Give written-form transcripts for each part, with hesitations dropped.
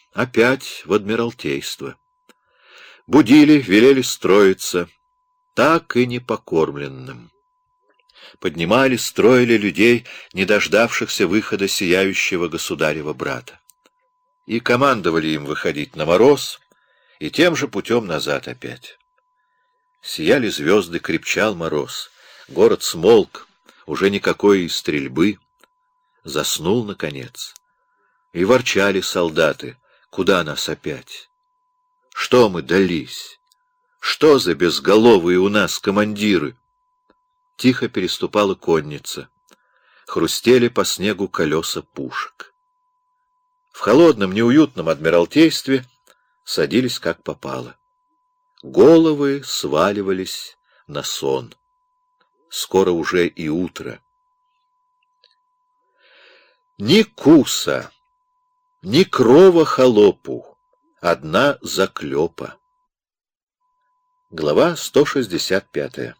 опять в Адмиралтейство. Будили, велели строиться, так и не покормленным. Поднимали, строили людей, не дождавшихся выхода сияющего государева брата. И командовали им выходить на мороз, и тем же путем назад опять. Сияли звезды, крепчал мороз, город смолк, уже никакой и стрельбы. Заснул, наконец. И ворчали солдаты: куда нас опять? Что мы дались? Что за безголовые у нас командиры? Тихо переступала конница. Хрустели по снегу колеса пушек. В холодном, неуютном Адмиралтействе садились как попало. Головы сваливались на сон. Скоро уже и утро. Ни куса, ни крова холопу, одна заклепа. Глава 165.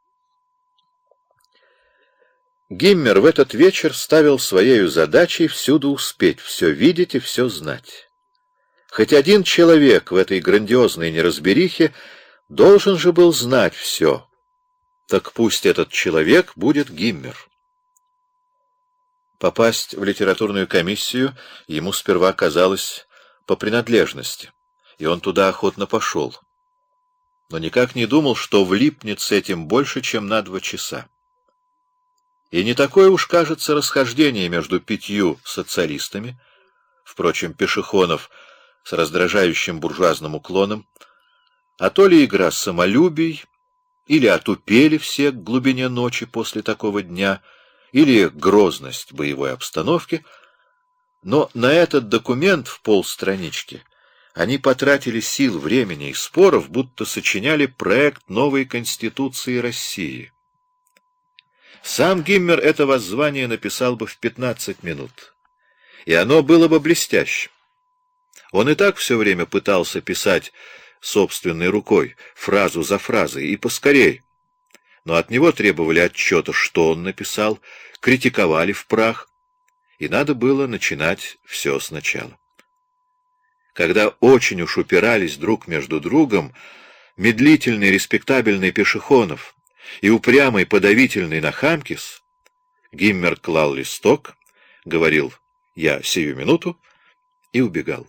Гиммер в этот вечер ставил своею задачей всюду успеть, все видеть и все знать. Хоть один человек в этой грандиозной неразберихе должен же был знать все. Так пусть этот человек будет Гиммер. Попасть в литературную комиссию ему сперва казалось по принадлежности, и он туда охотно пошел. Но никак не думал, что влипнет с этим больше, чем на 2 часа. И не такое уж, кажется, расхождение между 5 социалистами, впрочем, Пешехонов с раздражающим буржуазным уклоном, а то ли игра самолюбий, или отупели все к глубине ночи после такого дня, или грозность боевой обстановки, но на этот документ в полстранички они потратили сил, времени и споров, будто сочиняли проект новой Конституции России. Сам Гиммер это воззвание написал бы в 15 минут, и оно было бы блестящим. Он и так все время пытался писать собственной рукой, фразу за фразой, и поскорей. Но от него требовали отчета, что он написал, критиковали в прах, и надо было начинать все сначала. Когда очень уж упирались друг между другом медлительный респектабельный Пешехонов и упрямый подавительный Нахамкис, Гиммер клал листок, говорил «я сию минуту» и убегал.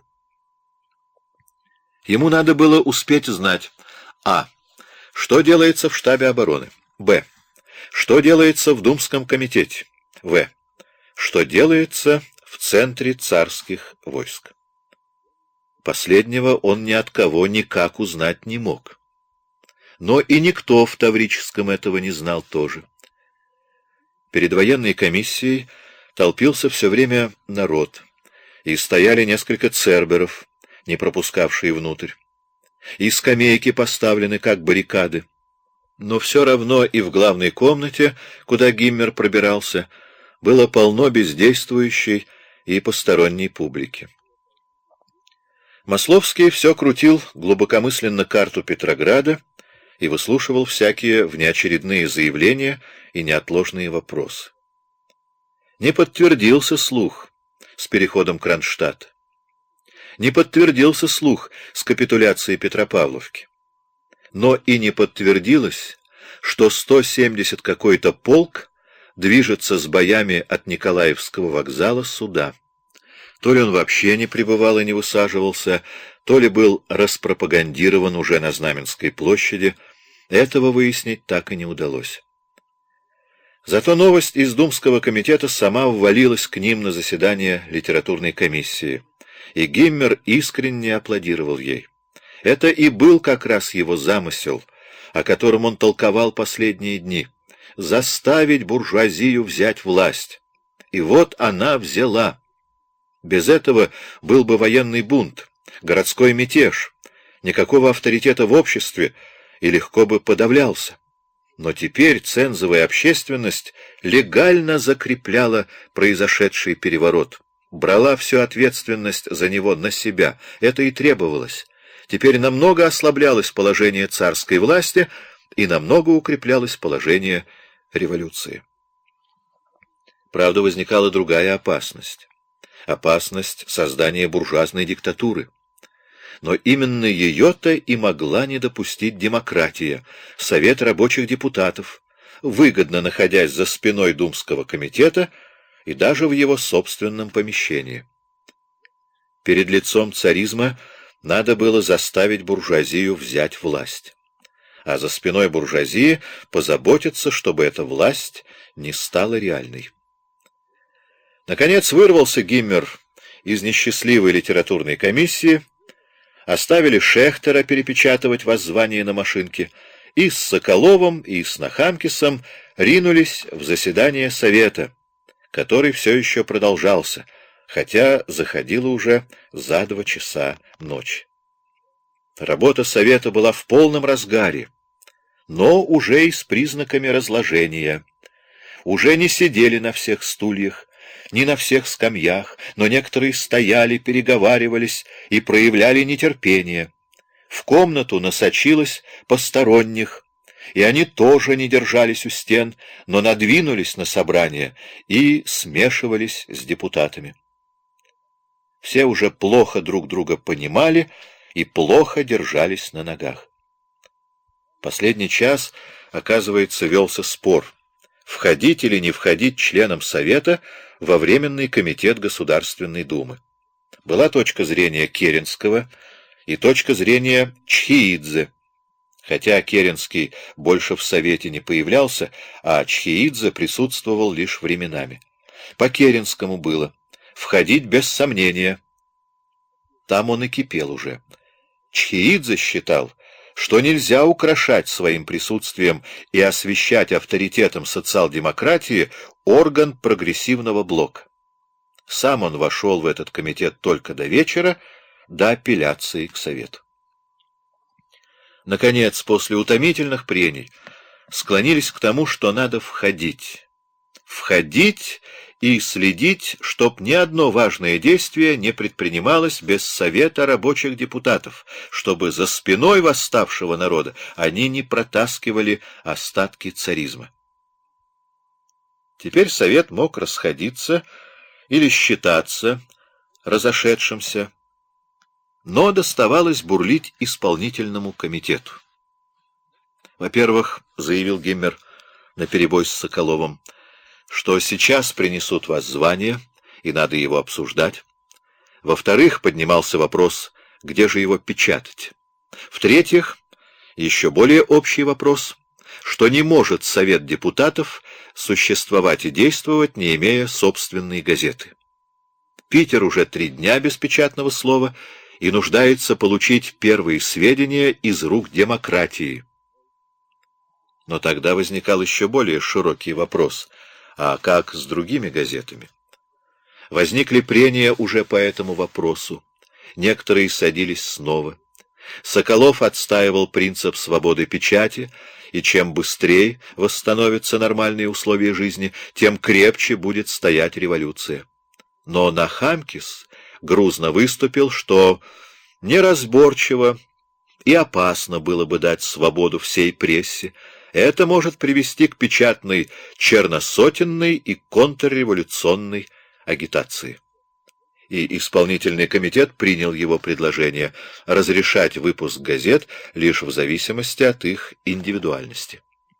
Ему надо было успеть знать: а. что делается в штабе обороны, б. что делается в Думском комитете, в. что делается в центре царских войск. Последнего он ни от кого никак узнать не мог. Но и никто в Таврическом этого не знал тоже. Перед военной комиссией толпился все время народ, и стояли несколько церберов, не пропускавшие внутрь, и скамейки поставлены, как баррикады. Но все равно и в главной комнате, куда Гиммер пробирался, было полно бездействующей и посторонней публики. Масловский все крутил глубокомысленно карту Петрограда и выслушивал всякие внеочередные заявления и неотложные вопросы. Не подтвердился слух с переходом Кронштадта. Не подтвердился слух с капитуляцией Петропавловки. Но и не подтвердилось, что 170 какой-то полк движется с боями от Николаевского вокзала сюда. То ли он вообще не прибывал и не высаживался, то ли был распропагандирован уже на Знаменской площади. Этого выяснить так и не удалось. Зато новость из Думского комитета сама ввалилась к ним на заседание литературной комиссии, и Гиммер искренне аплодировал ей. Это и был как раз его замысел, о котором он толковал последние дни — заставить буржуазию взять власть. И вот она взяла. Без этого был бы военный бунт, городской мятеж, никакого авторитета в обществе, и легко бы подавлялся. Но теперь цензовая общественность легально закрепляла произошедший переворот, брала всю ответственность за него на себя. Это и требовалось. Теперь намного ослаблялось положение царской власти и намного укреплялось положение революции. Правда, возникала другая опасность. опасность создания буржуазной диктатуры. Но именно ее-то и могла не допустить демократия, Совет рабочих депутатов, выгодно находясь за спиной Думского комитета и даже в его собственном помещении. Перед лицом царизма надо было заставить буржуазию взять власть, а за спиной буржуазии позаботиться, чтобы эта власть не стала реальной. Наконец вырвался Гиммер из несчастливой литературной комиссии, оставили Шехтера перепечатывать воззвание на машинке, и с Соколовым, и с Нахамкисом ринулись в заседание Совета, который все еще продолжался, хотя заходило уже за 2 часа ночи. Работа Совета была в полном разгаре, но уже и с признаками разложения. Уже не сидели на всех стульях, не на всех скамьях, но некоторые стояли, переговаривались и проявляли нетерпение. В комнату насочилось посторонних, и они тоже не держались у стен, но надвинулись на собрание и смешивались с депутатами. Все уже плохо друг друга понимали и плохо держались на ногах. Последний час, оказывается, велся спор, входить или не входить членам Совета во Временный комитет Государственной Думы. Была точка зрения Керенского и точка зрения Чхеидзе, хотя Керенский больше в Совете не появлялся, а Чхеидзе присутствовал лишь временами. По Керенскому было входить без сомнения. Там он и кипел уже. Чхеидзе считал, что нельзя украшать своим присутствием и освещать авторитетом социал-демократии орган прогрессивного блока. Сам он вошел в этот комитет только до вечера, до апелляции к Совету. Наконец, после утомительных прений, склонились к тому, что надо входить. Входить и следить, чтоб ни одно важное действие не предпринималось без Совета рабочих депутатов, чтобы за спиной восставшего народа они не протаскивали остатки царизма. Теперь Совет мог расходиться или считаться разошедшимся, но доставалось бурлить исполнительному комитету. Во-первых, заявил Гиммер наперебой с Соколовым, что сейчас принесут воззвание, и надо его обсуждать. Во-вторых, поднимался вопрос, где же его печатать. В-третьих, еще более общий вопрос, что не может Совет депутатов существовать и действовать, не имея собственной газеты. Питер уже 3 дня без печатного слова и нуждается получить первые сведения из рук демократии. Но тогда возникал еще более широкий вопрос: а как с другими газетами? Возникли прения уже по этому вопросу. Некоторые садились снова. Соколов отстаивал принцип свободы печати, и чем быстрее восстановятся нормальные условия жизни, тем крепче будет стоять революция. Но Нахамкис грузно выступил, что неразборчиво и опасно было бы дать свободу всей прессе. Это может привести к печатной черносотенной и контрреволюционной агитации. И исполнительный комитет принял его предложение разрешать выпуск газет лишь в зависимости от их индивидуальности.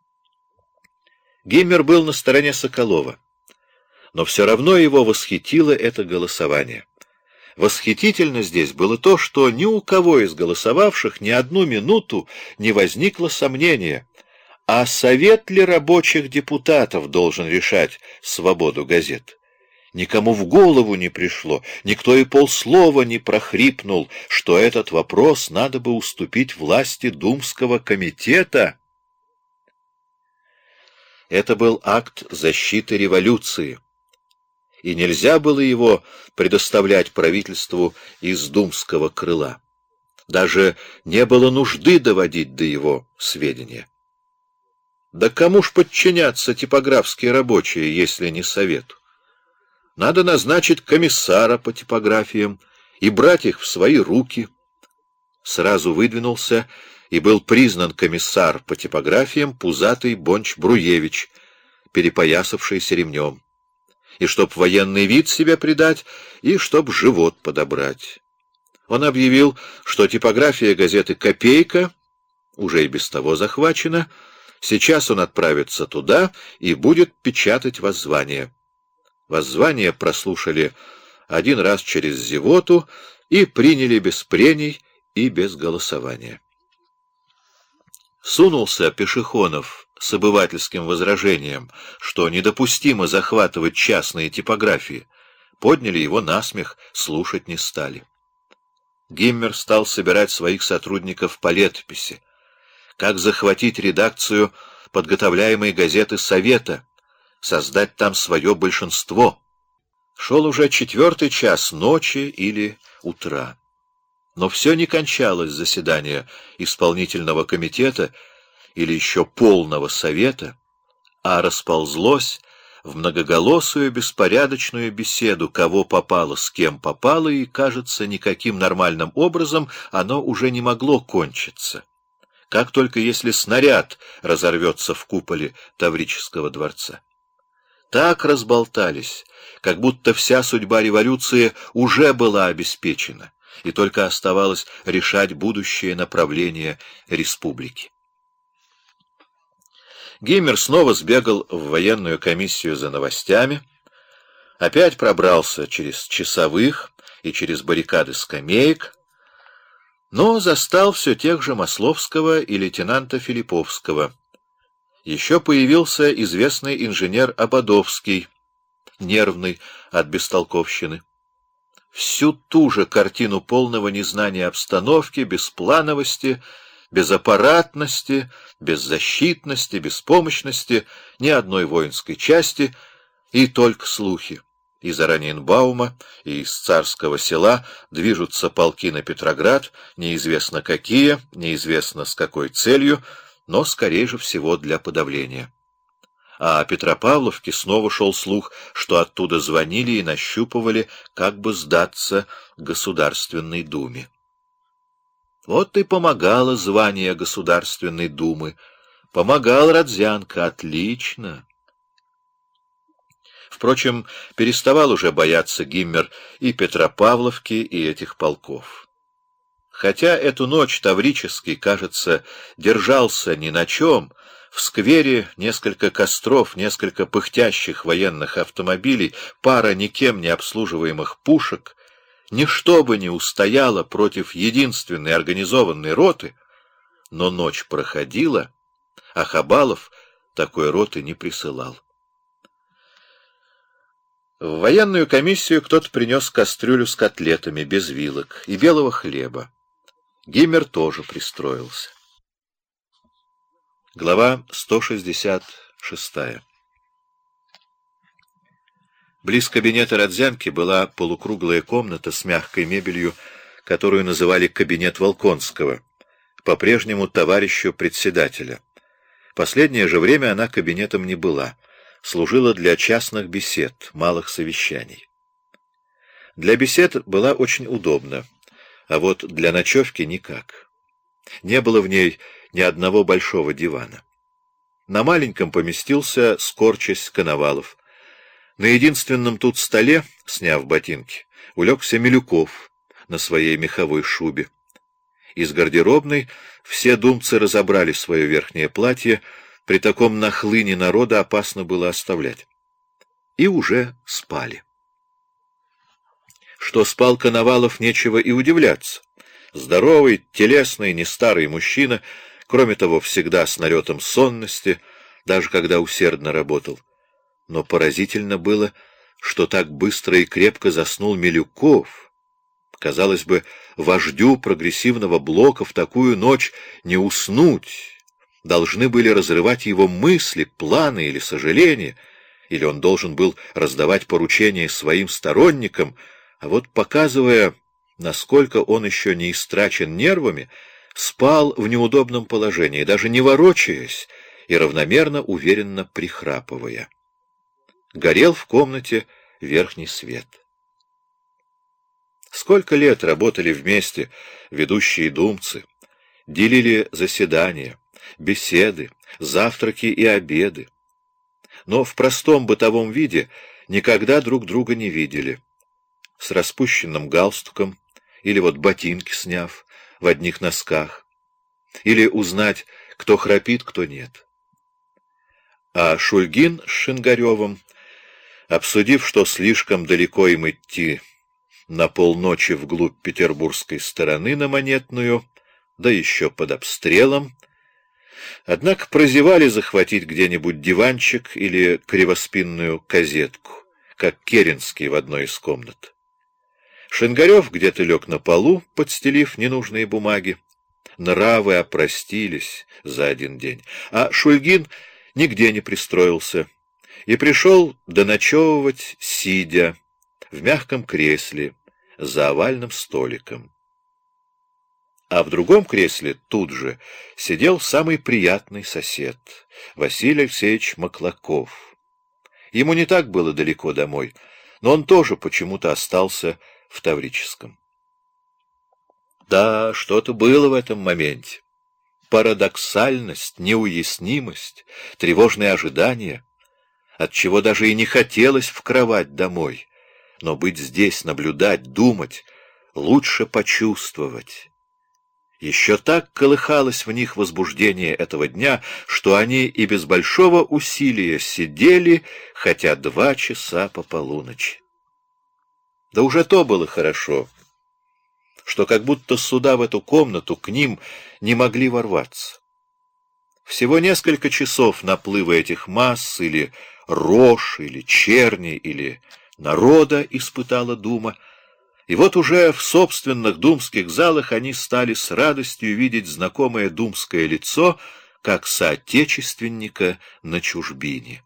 Гиммер был на стороне Соколова, но все равно его восхитило это голосование. Восхитительно здесь было то, что ни у кого из голосовавших ни одну минуту не возникло сомнения, а Совет ли рабочих депутатов должен решать свободу газет. Никому в голову не пришло, никто и полслова не прохрипнул, что этот вопрос надо бы уступить власти Думского комитета. Это был акт защиты революции, и нельзя было его предоставлять правительству из думского крыла. Даже не было нужды доводить до его сведения. Да кому ж подчиняться типографские рабочие, если не Совету? Надо назначить комиссара по типографиям и брать их в свои руки. Сразу выдвинулся и был признан комиссар по типографиям пузатый Бонч-Бруевич, перепоясавшийся ремнем. и чтоб военный вид себе придать, и чтоб живот подобрать. Он объявил, что типография газеты «Копейка» уже и без того захвачена, сейчас он отправится туда и будет печатать воззвание. Воззвание прослушали один раз через зевоту и приняли без прений и без голосования. Сунулся Пешехонов с обывательским возражением, что недопустимо захватывать частные типографии. Подняли его на смех, слушать не стали. Гиммер стал собирать своих сотрудников по летописи. Как захватить редакцию подготовляемой газеты «Совета», создать там свое большинство. Шел уже 4-й час ночи или утра. Но все не кончалось заседание исполнительного комитета или еще полного совета, а расползлось в многоголосую беспорядочную беседу, кого попало, с кем попало, и, кажется, никаким нормальным образом оно уже не могло кончиться. Как только если снаряд разорвется в куполе Таврического дворца. Так разболтались, как будто вся судьба революции уже была обеспечена, и только оставалось решать будущее направление республики. Гиммер снова сбегал в военную комиссию за новостями, опять пробрался через часовых и через баррикады скамеек, но застал все тех же Масловского и лейтенанта Филипповского. Еще появился известный инженер Ободовский, нервный от бестолковщины. Всю ту же картину полного незнания обстановки, бесплановости, безаппаратности, беззащитности, беспомощности, ни одной воинской части, и только слухи. Из Ораниенбаума и из Царского Села движутся полки на Петроград, неизвестно какие, неизвестно с какой целью, но, скорее же всего, для подавления. А о Петропавловке снова шел слух, что оттуда звонили и нащупывали, как бы сдаться Государственной Думе. Вот и помогало звание Государственной Думы. Помогал Родзянко, отлично. Впрочем, переставал уже бояться Гиммер и Петропавловки, и этих полков. Хотя эту ночь Таврический, кажется, держался ни на чем, в сквере несколько костров, несколько пыхтящих военных автомобилей, пара никем не обслуживаемых пушек, ничто бы не устояло против единственной организованной роты, но ночь проходила, а Хабалов такой роты не присылал. В военную комиссию кто-то принес кастрюлю с котлетами, без вилок, и белого хлеба. Гиммер тоже пристроился. Глава 166. Близ кабинета Родзянки была полукруглая комната с мягкой мебелью, которую называли кабинет Волконского, по-прежнему товарищу председателя. Последнее же время она кабинетом не была, служила для частных бесед, малых совещаний. Для бесед была очень удобна, а вот для ночевки никак. Не было в ней ни одного большого дивана. На маленьком поместился, скорчась, Коновалов. На единственном тут столе, сняв ботинки, улегся Милюков на своей меховой шубе. Из гардеробной все думцы разобрали свое верхнее платье, при таком нахлыне народа опасно было оставлять. И уже спали. Что спал Коновалов, нечего и удивляться. Здоровый, телесный, не старый мужчина, кроме того, всегда с налетом сонности, даже когда усердно работал. Но поразительно было, что так быстро и крепко заснул Милюков. Казалось бы, вождю прогрессивного блока в такую ночь не уснуть. Должны были разрывать его мысли, планы или сожаления, или он должен был раздавать поручения своим сторонникам, а вот, показывая, насколько он еще не истрачен нервами, спал в неудобном положении, даже не ворочаясь и равномерно, уверенно прихрапывая. Горел в комнате верхний свет. Сколько лет работали вместе ведущие думцы, делили заседания, беседы, завтраки и обеды. Но в простом бытовом виде никогда друг друга не видели, с распущенным галстуком, или вот ботинки сняв, в одних носках, или узнать, кто храпит, кто нет. А Шульгин с Шингаревым, обсудив, что слишком далеко им идти на полночи вглубь петербургской стороны на Монетную, да еще под обстрелом, однако прозевали захватить где-нибудь диванчик или кривоспинную козетку, как Керенский в одной из комнат. Шингарев где-то лег на полу, подстелив ненужные бумаги. Нравы опростились за один день, а Шульгин нигде не пристроился и пришел доночевывать, сидя в мягком кресле за овальным столиком. А в другом кресле тут же сидел самый приятный сосед, Василий Алексеевич Маклаков. Ему не так было далеко домой, но он тоже почему-то остался в Таврическом. Да, что-то было в этом моменте. Парадоксальность, неуяснимость, тревожное ожидание, отчего даже и не хотелось в кровать домой, но быть здесь, наблюдать, думать, лучше почувствовать. Еще так колыхалось в них возбуждение этого дня, что они и без большого усилия сидели, хотя 2 часа по полуночи. Да уже то было хорошо, что как будто сюда, в эту комнату, к ним не могли ворваться. Всего несколько часов наплыва этих масс, или рож, или черни, или народа испытала дума, и вот уже в собственных думских залах они стали с радостью видеть знакомое думское лицо, как соотечественника на чужбине.